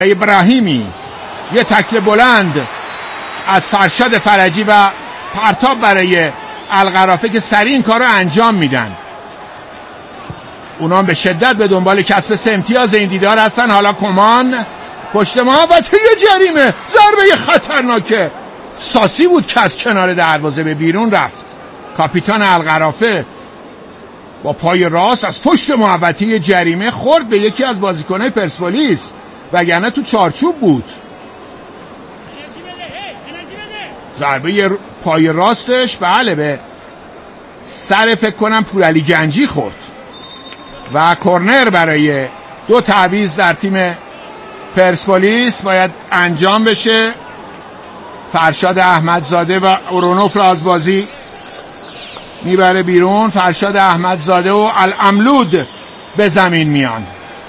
ابراهیمی یه تکل بلند از فرشاد فرجی و پرتاب برای القرافه که سریع این کار رو انجام میدن. اونا به شدت به دنبال کسب 3 امتیاز این دیدار هستن. حالا کمان پشت محوطه جریمه، ضربه خطرناکه ساسی بود که از کنار دروازه به بیرون رفت. کاپیتان القرافه با پای راست از پشت محوطه جریمه خورد به یکی از بازیکن‌های پرسپولیس، وگرنه تو چارچوب بود. ضربه پای راستش بله به سر فکر کنم پورعلی گنجی خورد و کرنر برای 2 تعویض در تیم پرسپولیس باید انجام بشه. فرشاد احمدزاده و اورونوف را از بازی میبره بیرون. فرشاد احمدزاده و العملود به زمین میان.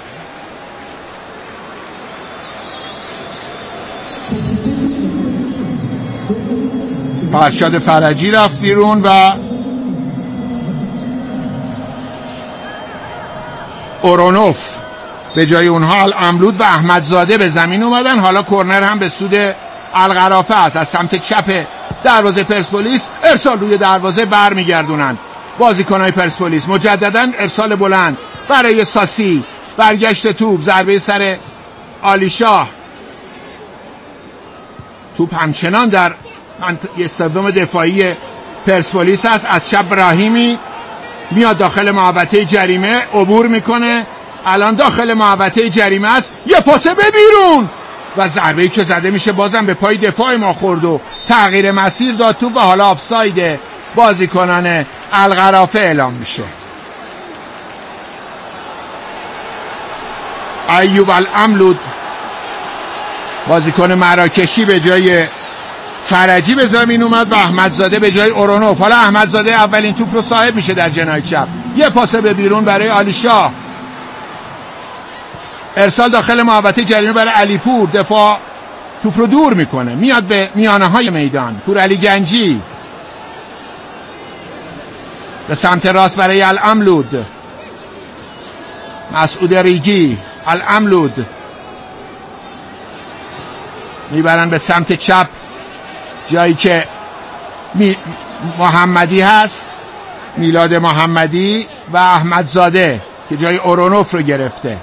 فرشاد فرجی رفت بیرون و اورونوف به جای اونها العملود و احمدزاده به زمین اومدن. حالا کرنر هم به سود القرافه است. از سمت چپ دروازه پرسپولیس ارسال روی دروازه برمیگردونن بازیکن‌های پرسپولیس. مجددا ارسال بلند برای ساسی، برگشت توپ، ضربه سر عالیشاه. توپ همچنان در سوم دفاعی پرسپولیس است. از چپ ابراهیمی میاد داخل محوطه جریمه، عبور میکنه، الان داخل محوطه جریمه است، یه پاسه به بیرون و ضربه‌ای که زده میشه بازم به پای دفاع ما خورد و تغییر مسیر داد توپ و حالا آفساید بازیکنان القرافه اعلام میشه. ایوب العملود بازیکن مراکشی به جای فرجی به زمین اومد و احمدزاده به جای اورونوف. حالا احمدزاده اولین توپ رو صاحب میشه در جناح چپ، یه پاس به بیرون برای عالیشاه، ارسال داخل محوطه جریمه برای علیپور، دفاع توپ رو دور میکنه، میاد به میانه های میدان. پورعلی گنجی به سمت راست برای العملود، مسعود ریگی، العملود میبرن به سمت چپ جایی که محمدی هست، میلاد محمدی و احمدزاده که جای اورونوف رو گرفته.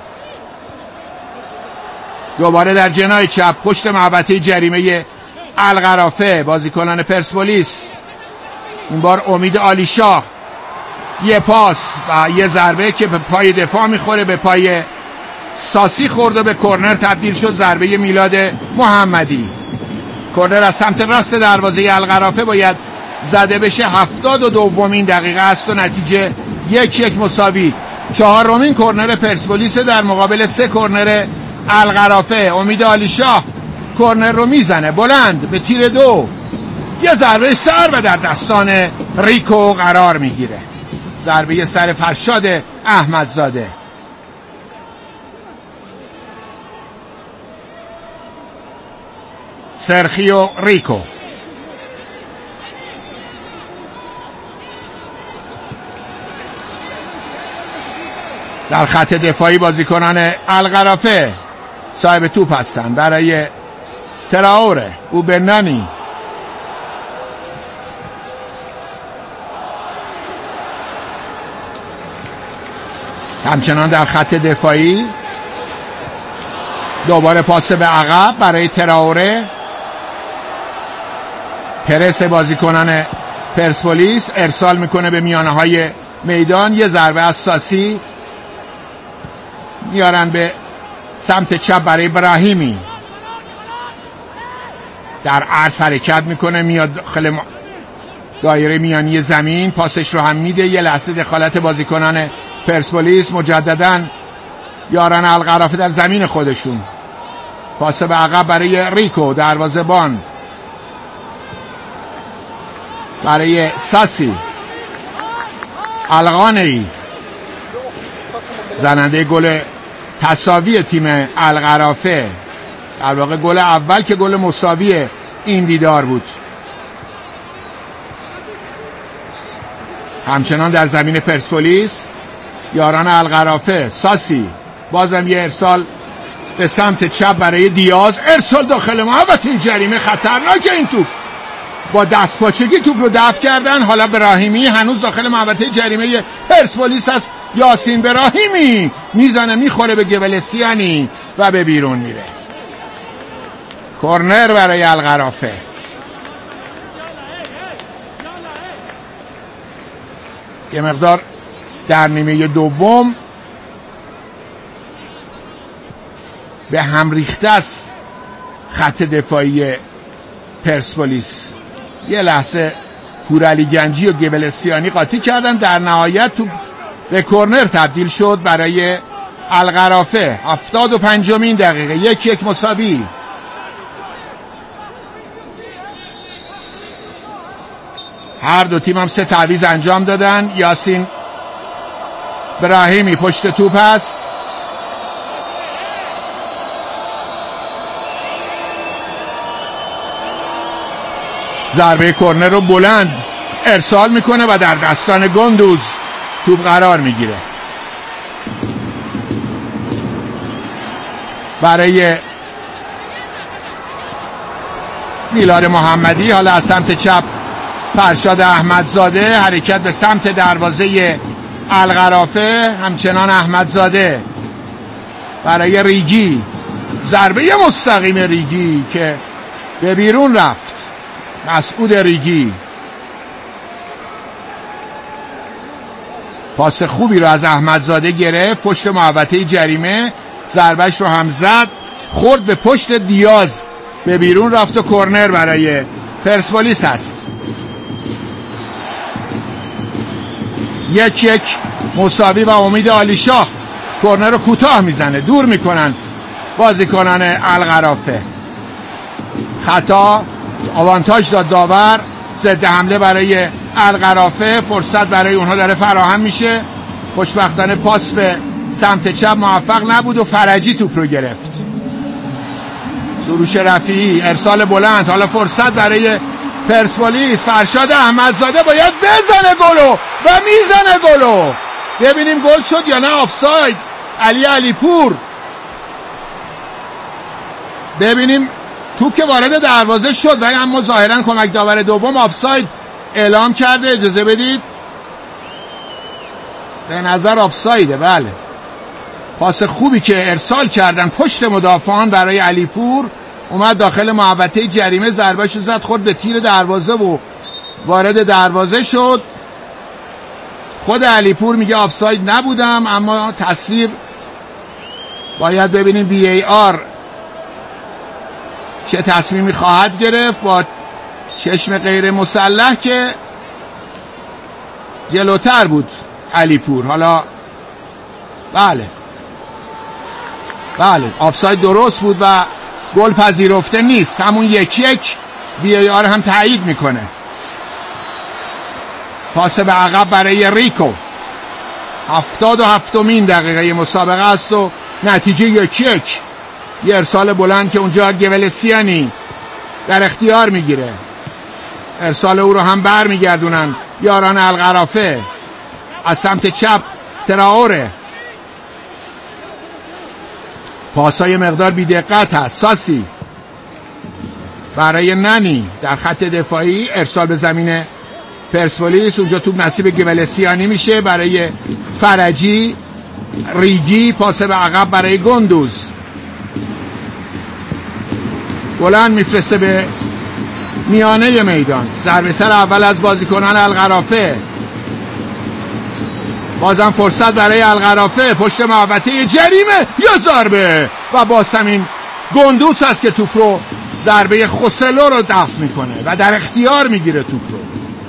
دوباره در جناح چپ پشت محوطه جریمه القرافه بازیکنان پرسپولیس، این بار امید عالیشاه، یه پاس و یه ضربه که به پای دفاع میخوره، به پای ساسی خورد و به کرنر تبدیل شد. ضربه میلاد محمدی. کرنر از سمت راست دروازه القرافه باید زده بشه. 72مین دقیقه است و نتیجه 1-1 مساوی. 4مین کرنر پرسپولیس در مقابل 3 کرنر القرافه. امید عالیشاه کرنر رو میزنه بلند به تیر 2، یه ضربه سر و در دستان ریکو قرار میگیره. ضربه سر فرشاد احمدزاده. سرخیو ریکو در خط دفاعی بازیکنان القرافه صاحب توپ هستن برای تراوره، اوبنانی، همچنان در خط دفاعی. دوباره پاس به عقب برای تراوره، پرس بازیکنان پرسپولیس، ارسال میکنه به میانه های میدان، یه ضربه از ساسی میارن به سمت چپ برای ابراهیمی، در عرض حرکت میکنه، میاد داخل دایره میانی زمین، پاسش رو هم میده. یه لحظه دخالت بازیکنان پرسپولیس، مجددا یاران القرافه در زمین خودشون. پاس به عقب برای ریکو، دروازه‌بان برای ساسی، القانعی زننده گل تساوی تیم القرافه، در واقع گل اول که گل مساوی این دیدار بود. همچنان در زمین پرسپولیس یاران القرافه، ساسی بازم یه ارسال به سمت چپ برای دیاز، ارسال داخل محوطه جریمه. خطرناکه این توپ، با دست پاچگی توپ رو دفع کردن. حالا براهیمی هنوز داخل محوطه جریمه پرسپولیس است. یاسین براهیمی میزنه، میخوره به گبلسیانی و به بیرون میره. کورنر برای القرافه. یه مقدار در نیمه دوم به هم ریخته است خط دفاعی پرسپولیس. یه لحظه پورعلی گنجی و گبلسیانی قاطی کردن، در نهایت تو به کورنر تبدیل شد برای القرافه. 75مین دقیقه، 1-1 مساوی. هر دو تیم هم 3 تعویض انجام دادن. یاسین براهیمی پشت توپ است. ضربه کورنر رو بلند ارسال میکنه و در دستان گندوز توپ قرار میگیره. برای میلاد محمدی، حالا از سمت چپ فرشاد احمدزاده، حرکت به سمت دروازه القرافه، همچنان احمدزاده برای ریگی، ضربه مستقیم ریگی که به بیرون رفت. مسعود ریگی پاس خوبی رو از احمدزاده گرفت، پشت محوطه جریمه ضربهش رو هم زد، خورد به پشت دیاز، به بیرون رفت و کورنر برای پرسپولیس است. 1-1 مساوی و امید عالیشاه کورنر رو کوتاه میزنه، دور میکنن بازیکنان القرافه. خطا، آوانتاژ داد داور، ضد حمله برای القرافه. فرصت برای اونها داره فراهم میشه. خوشبختانه پاس به سمت چپ موفق نبود و فرجی توپ رو گرفت. سروش رفیعی، ارسال بلند، حالا فرصت برای پرسپولیس. فرشاد احمدزاده باید بزنه گلو و میزنه گلو. ببینیم گل شد یا نه. آفساید علی علیپور. ببینیم توپ که وارد دروازه شد ولی اما ظاهرا کمک داور دوم آفساید اعلام کرده. اجازه بدید، به نظر آفسایده. بله، پاس خوبی که ارسال کردن پشت مدافعان برای علیپور، اومد داخل محوطه جریمه، ضربهش زد، خورد به تیر دروازه و وارد دروازه شد. خود علیپور میگه آفساید نبودم، اما تصویر باید ببینیم وی ای آر چه تصمیمی خواهد گرفت. با چشم غیر مسلح که جلوتر بود علیپور. حالا بله آفساید درست بود و گل پذیرفته نیست. همون 1-1 وی ای آر هم تایید میکنه. پاس به عقب برای ریکو. 77مین دقیقه مسابقه است و نتیجه 1-1. یه ارسال بلند که اونجا گبلسیانی در اختیار میگیره. ارسال او رو هم بر میگردونن یاران القرافه. از سمت چپ تراوره. پاسای مقدار بی دقت هست. ساسی برای ننی در خط دفاعی، ارسال به زمین پرسپولیس. اونجا توپ نصیب گبلسیانی میشه برای فرجی. ریگی پاس به عقب برای گندوز، بلند میفرسته به میانه میدان. ضربه سر اول از بازیکنان القرافه. بازم فرصت برای القرافه پشت محوطه جریمه، یا ضربه و باز همین گندوز هست که توپ رو، ضربه خوسلو رو دفع میکنه و در اختیار میگیره توپ رو.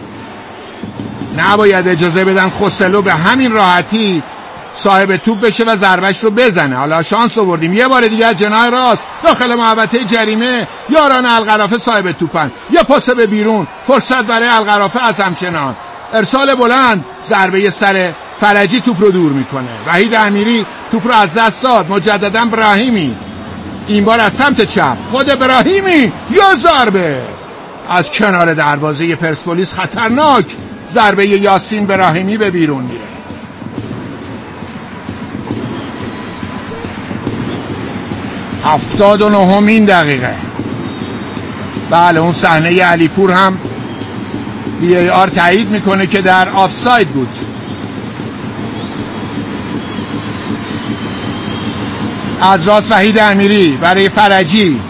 نباید اجازه بدن خوسلو به همین راحتی صاحب توپ بشه و ضربهش رو بزنه. حالا شانس آوردیم یه بار دیگه جناح راست داخل محوطه جریمه، یاران القرافه صاحب توپن. یه پاس به بیرون، فرصت برای القرافه از همچنان. ارسال بلند، ضربه سر فرجی توپ رو دور میکنه. وحید امیری توپ رو از دست داد. مجددا براهیمی، این بار از سمت چپ، خود براهیمی، یا ضربه از کنار دروازه پرسپولیس. خطرناک ضربه یاسین براهیمی به بیرون میره. 79مین دقیقه. بله اون صحنه علیپور هم VAR تایید میکنه که در آفساید بود. از راست وحید امیری برای فرجی،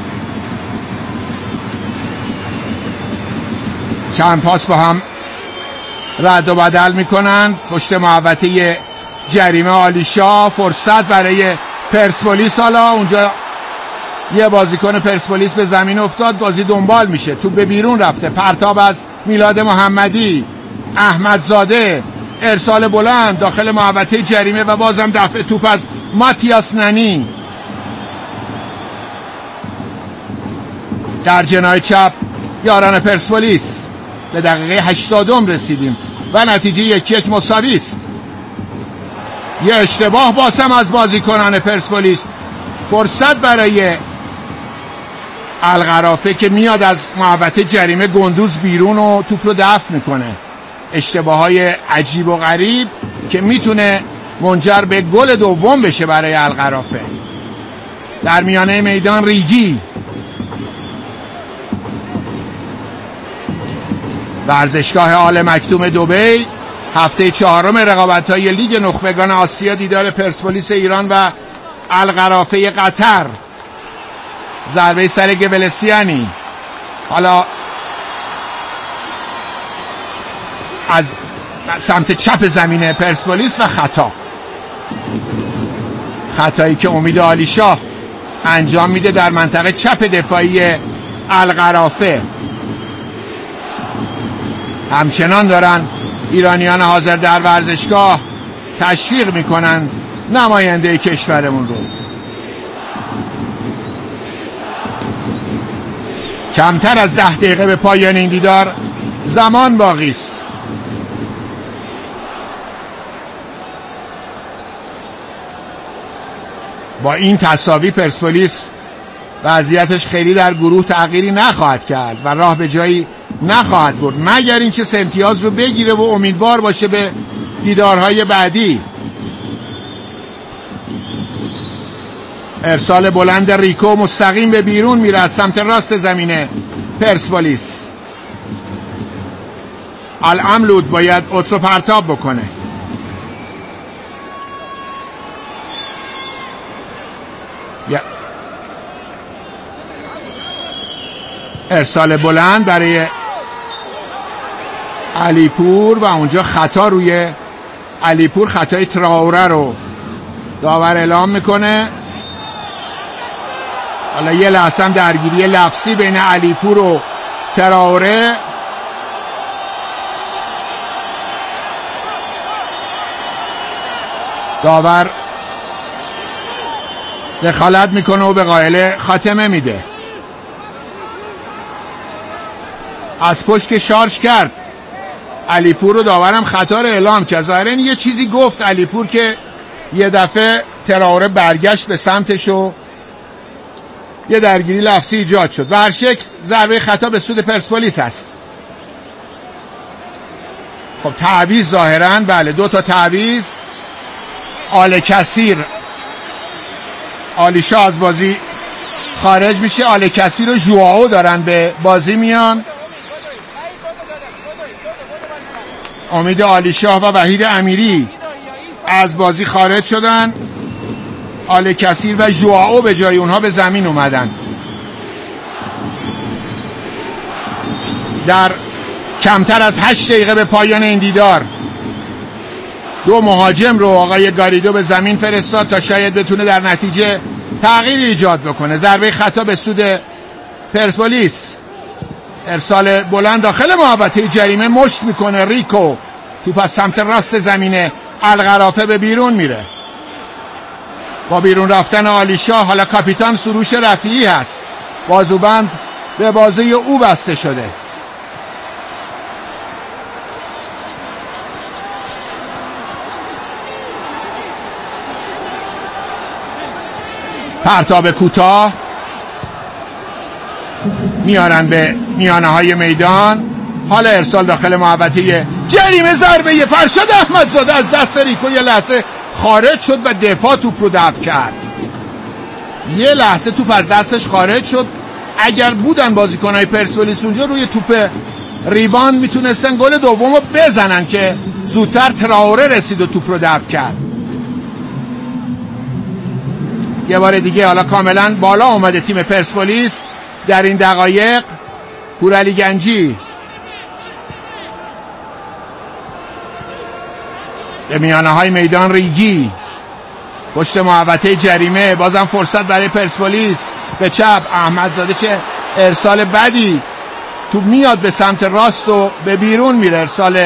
چند پاس با هم رد و بدل میکنن. پشت محوطه جریمه آلیشا، فرصت برای پرسپولیس. حالا اونجا یه بازیکن پرسپولیس به زمین افتاد، بازی دنبال میشه، توپ به بیرون رفته. پرتاب از میلاد محمدی، احمدزاده، ارسال بلند داخل محوطه جریمه و بازم دفع توپ از ماتیاس ننی. در جناح چپ یاران پرسپولیس. به دقیقه 80 رسیدیم و نتیجه 1-1 مساوی است. یه اشتباه باسم از بازیکنان پرسپولیس. فرصت برای القرافه که میاد از محوطه جریمه گندوز بیرون و توپ رو دفع میکنه. اشتباههای عجیب و غریب که میتونه منجر به گل دوم بشه برای القرافه. در میانه میدان ریگی، ورزشگاه آل مکتوم دبی، هفته 4 رقابت‌های لیگ نخبگان آسیا، دیدار پرسپولیس ایران و القرافه قطر. ضربه سر گبلسیانی، حالا از سمت چپ زمین پرسپولیس و خطایی که امید عالیشاه انجام میده در منطقه چپ دفاعی القرافه. همچنان دارن ایرانیان حاضر در ورزشگاه تشویق میکنن نماینده کشورمون رو. کمتر از 10 دقیقه به پایان این دیدار زمان باقی است. با این تساوی پرسپولیس وضعیتش خیلی در گروه تغییری نخواهد کرد و راه به جایی نخواهد برد، مگر اینکه سه امتیاز رو بگیره و امیدوار باشه به دیدارهای بعدی. ارسال بلند ریکو مستقیم به بیرون میره از سمت راست زمینه پرسپولیس. العملود باید اوترو پرتاب بکنه. ارسال بلند برای علیپور و اونجا خطا روی علیپور، خطای تراوره رو داور اعلام میکنه. حالا یه لحظه هم درگیری لفظی بین علیپور و تراوره. داور دخالت میکنه و به قائل خاتمه میده. از پشت که شارژ کرد علیپور رو داورم خطا رو اعلام کرد. ظاهراً یه چیزی گفت علیپور که یه دفعه تراوره برگشت به سمتش و یه درگیری لفظی ایجاد شد. به هر شکل ضربه خطا به سود پرسپولیس است. خب تعویض ظاهراً، بله 2 تا تعویض. آل کثیر، آلیشا از بازی خارج میشه. آل کثیر و ژواو دارن به بازی میان. امید عالیشاه و وحید امیری از بازی خارج شدن. آل کثیر و ژواو به جای اونها به زمین اومدن. در کمتر از 8 دقیقه به پایان این دیدار 2 مهاجم رو آقای گاریدو به زمین فرستاد تا شاید بتونه در نتیجه تغییر ایجاد بکنه. ضربه خطا به سود پرسپولیس. ارسال بلند داخل محوطه جریمه، مشت میکنه ریکو. توپ از سمت راست زمینه القرافه به بیرون میره. با بیرون رفتن عالیشاه حالا کاپیتان سروش رفیعی هست. بازوبند به بازوی او بسته شده. پرتاب کوتاه میارن به میانه های میدان. حالا ارسال داخل محوطه جریمه، ضربه فرشاد احمدزاده از دست ریکو یه لحظه خارج شد و دفاع توپ رو دفع کرد. یه لحظه توپ از دستش خارج شد. اگر بودن بازیکنای پرسپولیس اونجا روی توپ ریبان میتونستن گل دومو بزنن که زودتر تراوره رسید و توپ رو دفع کرد. یه بار دیگه حالا کاملا بالا اومده تیم پرسپولیس در این دقایق. پورعلی گنجی به میانه های میدان، ریگی پشت محوطه جریمه، بازم فرصت برای پرسپولیس. به چپ احمدزاده، چه ارسال بدی، توپ میاد به سمت راست و به بیرون میره. ارسال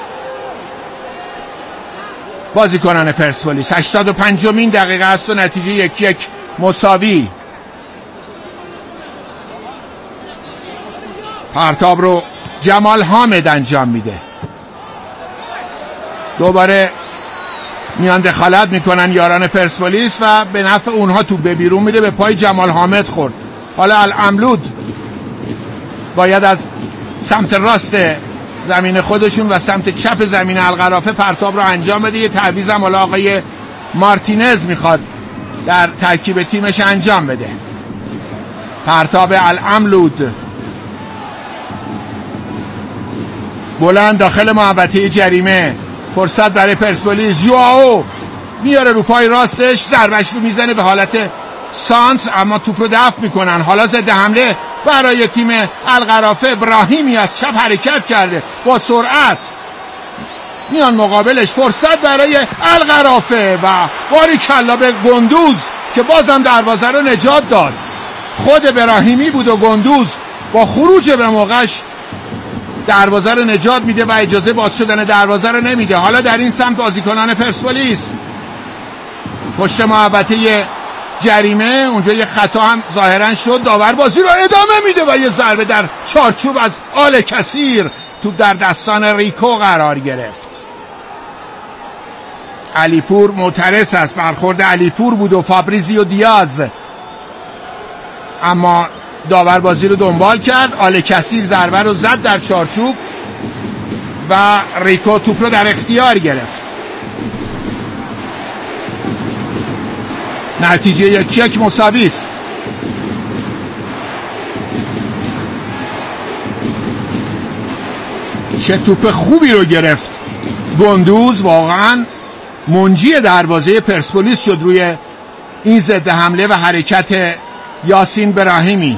بازیکنان پرسپولیس. 85مین دقیقه است و نتیجه 1-1 مساوی. پرتاب رو جمال حامد انجام میده. دوباره میان دخالت میکنن یاران پرسپولیس و به نفع اونها توپ به بیرون میره. به پای جمال حامد خورد. حالا العملود باید از سمت راست زمین خودشون و سمت چپ زمین القرافه پرتاب رو انجام بده. یه تعویض هم حالا آقای مارتینز میخواد در ترکیب تیمش انجام بده. پرتاب العملود بلند داخل محوطه جریمه. فرصت برای پرسپولیس. ژائو میاره رو پای راستش، ضربش رو میزنه به حالت سانتر، اما توپ رو دفع میکنن. حالا ضد حمله برای تیم القرافه. ابراهیمی از چپ حرکت کرده با سرعت، میان مقابلش. فرصت برای القرافه و باریکلا به گندوز که بازم دروازه رو نجات داد. خود ابراهیمی بود و گندوز با خروج به موقعش دروازه رو نجات میده و اجازه باز شدن دروازه رو نمیده. حالا در این سمت بازیکنان پرسپولیس پشت محوطه جریمه، اونجا یه خطا هم ظاهرا شد. داور بازی رو ادامه میده و یه ضربه در چارچوب از آل کثیر. توپ در دستان ریکو قرار گرفت. علیپور معترض است. برخورد علیپور بود و فابریزیو دیاز، اما داور بازی رو دنبال کرد. آل کثیر ضربه رو زد در چارچوب و ریکو توپ رو در اختیار گرفت. نتیجه 1-1 مساوی است. چه توپ خوبی رو گرفت گندوز، واقعا منجی دروازه پرسپولیس شد روی این ضد حمله و حرکت یاسین ابراهیمی.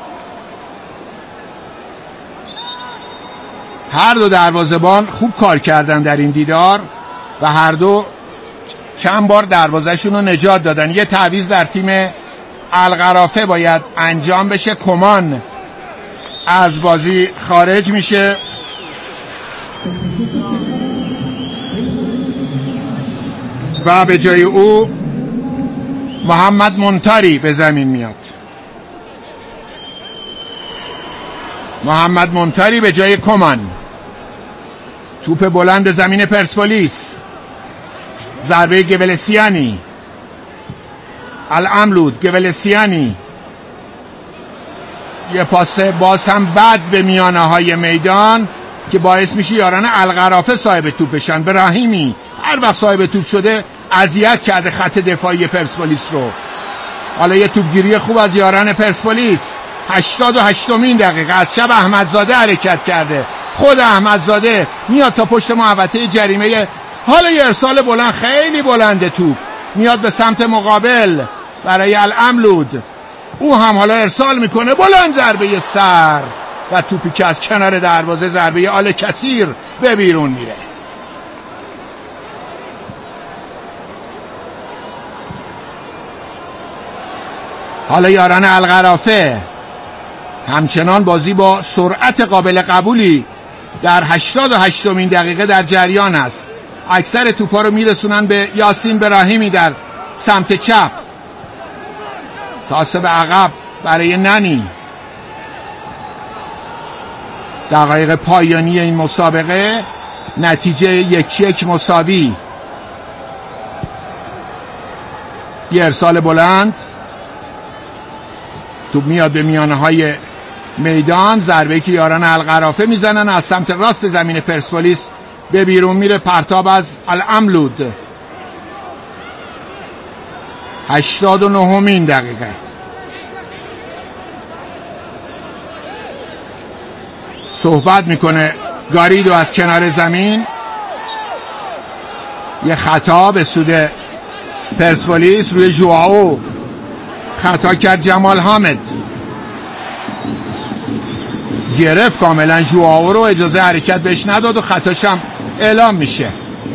هر دو دروازه‌بان خوب کار کردن در این دیدار و هر دو چند بار دروازه‌شون رو نجات دادن. یه تعویض در تیم القرافه باید انجام بشه. کمان از بازی خارج میشه و به جای او محمد منتاری به زمین میاد. محمد منتاری به جای کمان. توپ بلند زمین پرسپولیس. ضربه گولسیانی. العملود، گولسیانی. یه پاس باز هم بد به میانه های میدان که باعث میشه یاران القرافه صاحب توپ بشن. ابراهیمی هر وقت صاحب توپ شده اذیت کرده خط دفاعی پرسپولیس رو. حالا یه توپگیری خوب از یاران پرسپولیس. 88مین دقیقه از شب احمدزاده حرکت کرده. خود احمدزاده میاد تا پشت محوطه جریمه. حالا یه ارسال بلند، خیلی بلنده، توپ میاد به سمت مقابل برای العملود. او هم حالا ارسال میکنه بلند، ضربه سر و توپی که از کنار دروازه، ضربه آل کثیر، به بیرون میره. حالا یاران القرافه همچنان بازی با سرعت قابل قبولی در 88مین دقیقه در جریان است. اکثر توپا رو میرسونن به یاسین ابراهیمی در سمت چپ. پاس به عقب برای ننی. دقایق پایانی این مسابقه، نتیجه 1-1 مساوی. یه ارسال بلند، توپ میاد به میانه های میدان. ضربه‌ای که یاران القرافه میزنن از سمت راست زمین پرسپولیس به بیرون میره. پرتاب از العملود. 89مین دقیقه. صحبت میکنه گاریدو از کنار زمین. یه خطا به سود پرسپولیس روی ژوئو، خطا کرد جمال حامد، گرفت کاملا ژوئو رو، اجازه حرکت بهش نداد و خطاش هم اعلام میشه.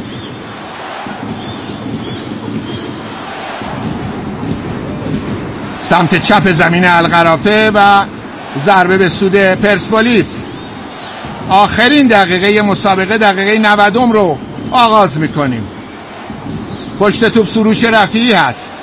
سمت چپ زمین القرافه و ضربه به سود پرسپولیس. آخرین دقیقه مسابقه، دقیقه 90 رو آغاز میکنیم. پشت توپ سروش رفیعی هست.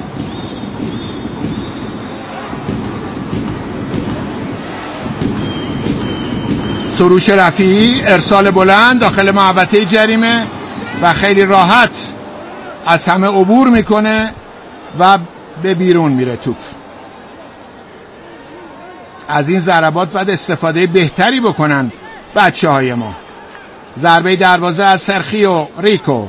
سروش رفیعی، ارسال بلند داخل محوطه جریمه و خیلی راحت از همه عبور میکنه و به بیرون میره توپ. از این ضربات باید استفاده بهتری بکنن بچه های ما. ضربه دروازه از سرخیو ریکو.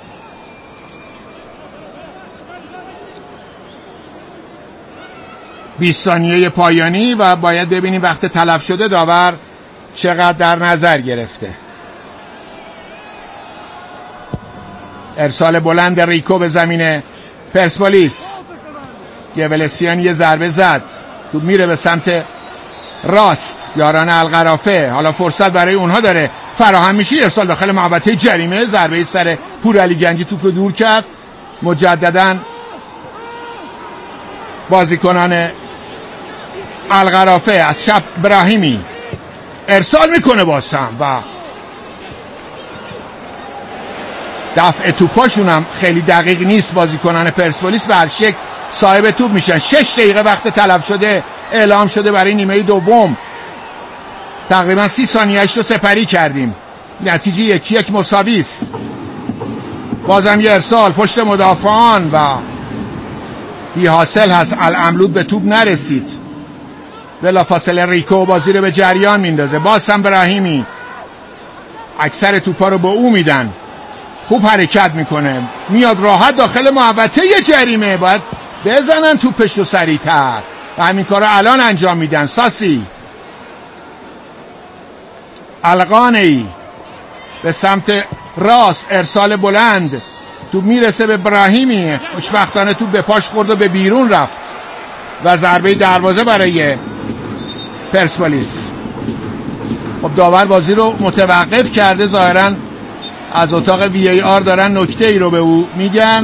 بیست ثانیه پایانی و باید ببینیم وقت تلف شده داور چقدر در نظر گرفته. ارسال بلند ریکو به زمین پرسپولیس. گولسیان یه ضربه زد، توپ میره به سمت راست یاران القرافه. حالا فرصت برای اونها داره فراهم میشه. ارسال داخل محوطه جریمه، ضربه سر پورعلی گنجی توپ رو دور کرد. مجددا بازیکنان القرافه از چپ ابراهیمی ارسال میکنه بازم و دفع توپاشون هم خیلی دقیق نیست. بازیکنان پرسپولیس به هر شکل صاحب توپ میشن. 6 دقیقه وقت تلف شده اعلام شده برای نیمه دوم. تقریبا 30 ثانیه‌اش رو سپری کردیم. نتیجه 1-1 مساوی است. بازم یه ارسال پشت مدافعان و بی حاصل هست. العملود به توپ نرسید. بلافاصله ریکو بازی رو به جریان میندازه. باز هم ابراهیمی اکثر توپا رو به او میدن. خوب حرکت میکنه، میاد راحت داخل محوطه جریمه. باید بزنن توپش رو سریعتر و همین کار رو الان انجام میدن. ساسی القانه‌ای به سمت راست، ارسال بلند، توپ میرسه به ابراهیمی. خوشبختانه توپ به پاش خورد و به بیرون رفت و ضربه دروازه برای پرسپولیس. خب داور بازی رو متوقف کرده. ظاهراً از اتاق وی ای آر دارن نکته ای رو به او میگن.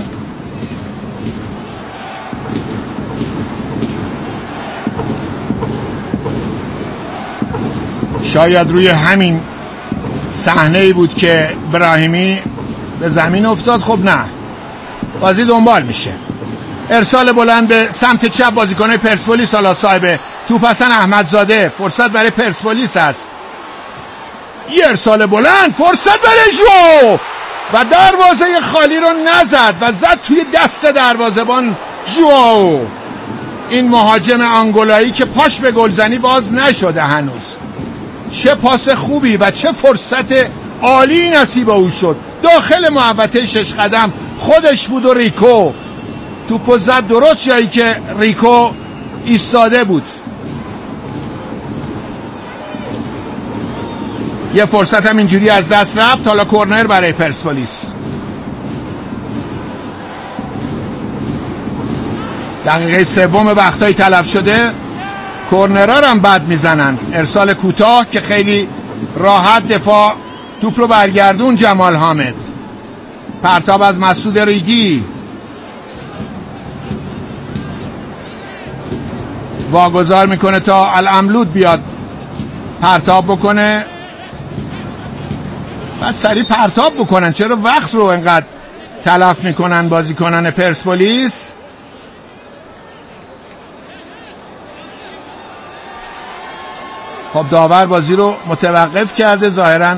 شاید روی همین صحنه ای بود که ابراهیمی به زمین افتاد. خب نه، بازی دنبال میشه. ارسال بلند به سمت چپ بازیکن پرسپولیس. حالا صاحب توپ حسن احمدزاده. فرصت برای پرسپولیس است. یه ارسال بلند، فرصت برای ژو و دروازه خالی رو نزد و زد توی دست دروازه‌بان ژو. این مهاجم آنگولایی که پاش به گلزنی باز نشده هنوز. چه پاس خوبی و چه فرصت عالی نصیب او شد. داخل محوطه 6 قدم خودش بود و ریکو توپو زد درست جایی که ریکو ایستاده بود. یه فرصت هم اینجوری از دست رفت. حالا کورنر برای پرسپولیس. دقیقه سوم وقتای تلف شده. کورنرها هم بد میزنن. ارسال کوتاه که خیلی راحت دفاع توپ رو برگردون. جمال حامد، پرتاب از مسعود ریگی، واگذار میکنه تا العملود بیاد پرتاب بکنه. بس سریع پرتاب بکنن. چرا وقت رو انقدر تلف میکنن بازیکنان پرسپولیس؟ خب داور بازی رو متوقف کرده. ظاهرا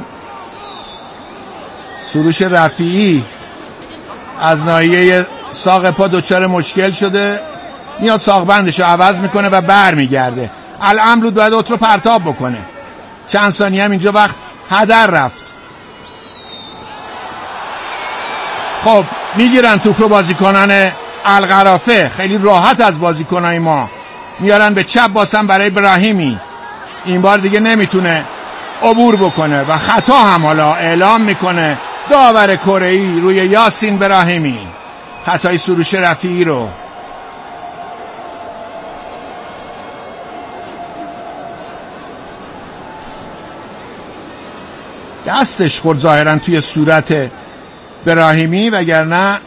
سروش رفیعی از ناحیه ساق پا دچار مشکل شده. میاد ساقبندش رو عوض میکنه و بر میگرده. العملود باید اوت رو پرتاب بکنه. چند ثانیه هم اینجا وقت هدر رفت. خب میگیرن توپ رو بازیکنان القرافه خیلی راحت از بازیکنای ما میارن به چپ، بازم برای ابراهیمی، این بار دیگه نمیتونه عبور بکنه و خطا هم حالا اعلام میکنه داور کره‌ای روی یاسین ابراهیمی، خطای سروش رفیعی رو. دستش خورد ظاهرا توی صورت ابراهیمی، وگرنه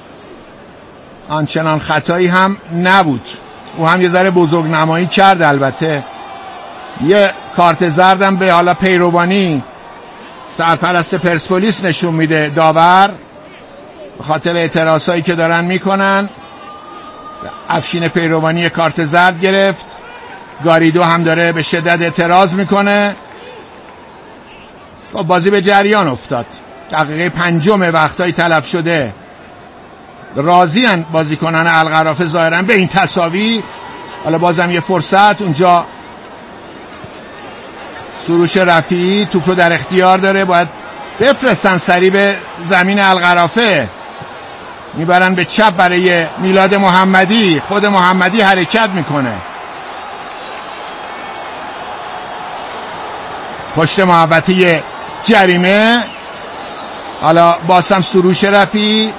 آنچنان خطایی هم نبود. او هم یه ذره بزرگنمایی کرد، البته یه کارت زردم به حالا پیروانی سرپرست پرسپولیس نشون میده داور به خاطر اعتراضایی که دارن میکنن. افشین پیروانی کارت زرد گرفت، گاریدو هم داره به شدت اعتراض میکنه. بازی به جریان افتاد. دقیقه 5 وقتای تلف شده. راضی‌اند بازیکنان القرافه ظاهرا به این تساوی. حالا بازم یه فرصت اونجا، سروش رفیعی توپ رو در اختیار داره، باید بفرستن سریع به زمین القرافه. میبرن به چپ برای میلاد محمدی، خود محمدی حرکت میکنه پشت محوطه جریمه. حالا بازم سروش رفیعی،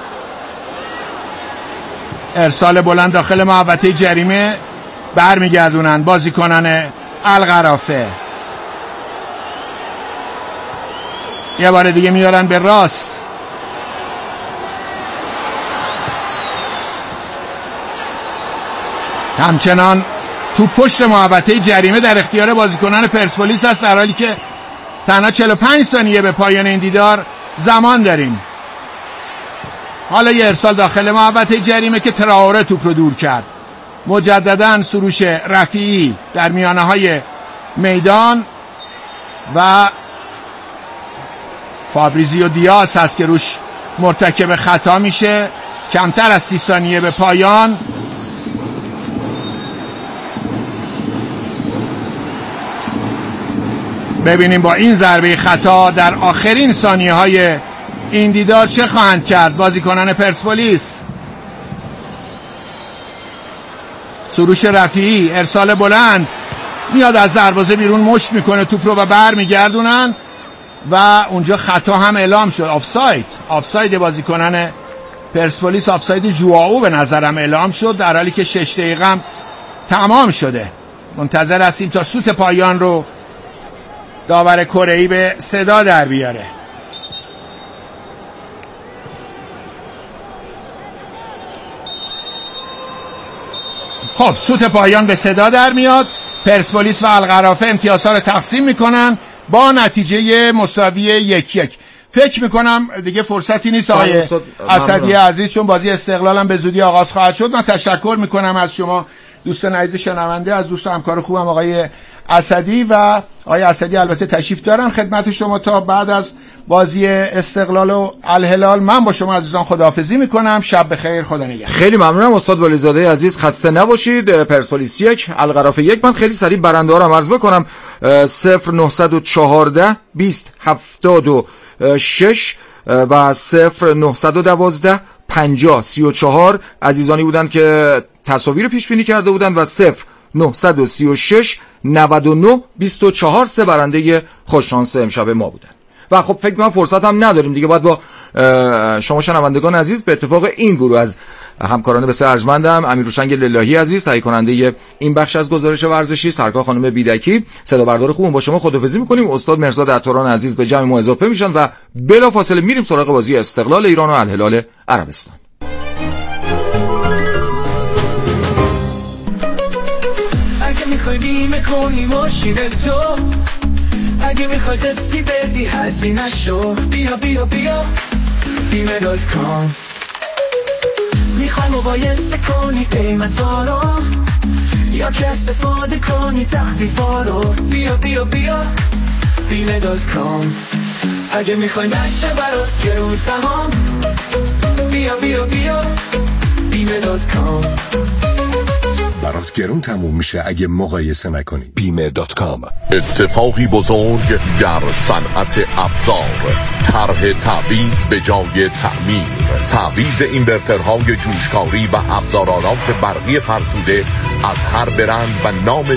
ارسال بلند داخل محوطه جریمه، برمیگردونن بازیکنان القرافه. یه بار دیگه میارن به راست، همچنان تو پشت محوطه جریمه در اختیار بازیکنان پرسپولیس است، در حالی که تنها 45 ثانیه به پایان این دیدار زمان داریم. حالا یه ارسال داخل محوطه جریمه که تراوره توپ رو دور کرد. مجددا سروش رفیعی در میانه های میدان و فابریزیو دیاز هست که روش مرتکب خطا میشه. کمتر از 30 ثانیه به پایان. ببینیم با این ضربه خطا در آخرین ثانیه های این دیدار چه خواهند کرد بازیکنان پرسپولیس. سروش رفیعی، ارسال بلند، میاد از دروازه بیرون، مشت میکنه توپ رو و برمیگردونن و اونجا خطا هم اعلام شد. آفساید بازیکنان پرسپولیس، آفساید جواو به نظرم اعلام شد، در حالی که 6 دقیقه هم تمام شده. منتظر هستیم تا سوت پایان رو داور کره‌ای به صدا در بیاره. خب سوت پایان به صدا در میاد. پرسپولیس و القرافه امتیازها رو تقسیم میکنن با نتیجه مساوی 1-1. فکر میکنم دیگه فرصتی نیست آقای اسدی عزیز، چون بازی استقلالم به زودی آغاز خواهد شد. من تشکر میکنم از شما دوستان عزیز شنونده، از دوست همکار خوبم آقای اسدی. و آقای اسدی البته تشریف دارن خدمت شما تا بعد از بازی استقلال و الهلال. من با شما عزیزان خداحافظی میکنم. شب بخیر، خدا نگهدار. خیلی ممنونم استاد ولیزاده عزیز، خسته نباشید. پرسپولیس 1 القرافه 1. من خیلی سریع برنده ها رو عرض بکنم. 0914 20 76 و 0912 50 34 عزیزانی بودن که تصاویر پیش بینی کرده بودن و 0936 99 24 سه برنده خوششانس امشب ما بودن. و خب فکر کنم فرصت هم نداریم دیگه، باید با شما شنوندگان عزیز به اتفاق این گروه از همکاران بسیار ارجمندم، امیرهوشنگ للهی عزیز تهیه کننده این بخش از گزارش ورزشی، سرکار خانم بیدکی صدا بردار خوبم، با شما خداحافظی می‌کنیم. استاد مرزاد عطاران عزیز به جمع ما اضافه میشن و بلافاصله میریم سراغ بازی استقلال ایران و الهلال عربستان. اگه میخوای بیمه کنی ماشین تو، اگه میخوای قسطی بدی هزینه شو، بیا بیا بیا بیمه.com. میخوای مقایسه کنی قیمتا رو، یا که استفاده کنی تخفیفا رو، بیا بیا بیا بیمه.com. اگه میخوای نشه برات گرون تمام، بیا بیا بیا بیمه.com. برات گرون تموم میشه اگه مقایسه نکنی. بیمه.com. اتفاقی بزرگ در صنعت ابزار، طرح تعویض به جای تعمیر، تعویض اینورترهای جوشکاری و ابزارالات برقی فرسوده از هر برند و نام